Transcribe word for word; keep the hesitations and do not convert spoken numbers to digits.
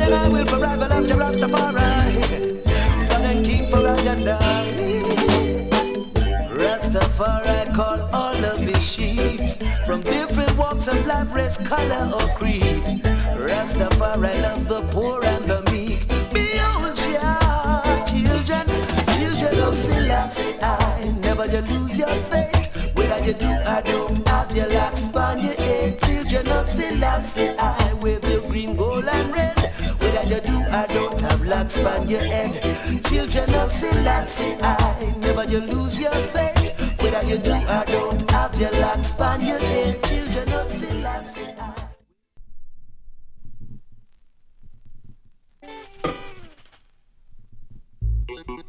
and I will forever love the Rastafari. God and King for I and I. Rastafari call all of his sheep from different walks of life, race, color or creed. Rastafari love the poor and the meek. Behold ya, children, children of Selassie I. Never you lose your faith. Whether you do or don't have your locks upon your head. Children of Selassie I. Wave your green, gold and red. Whether you do or don't have locks upon your head. Children of Selassie I. Never you lose your faith. Whether you do or don't have your locks upon your head. Children of Selassie I.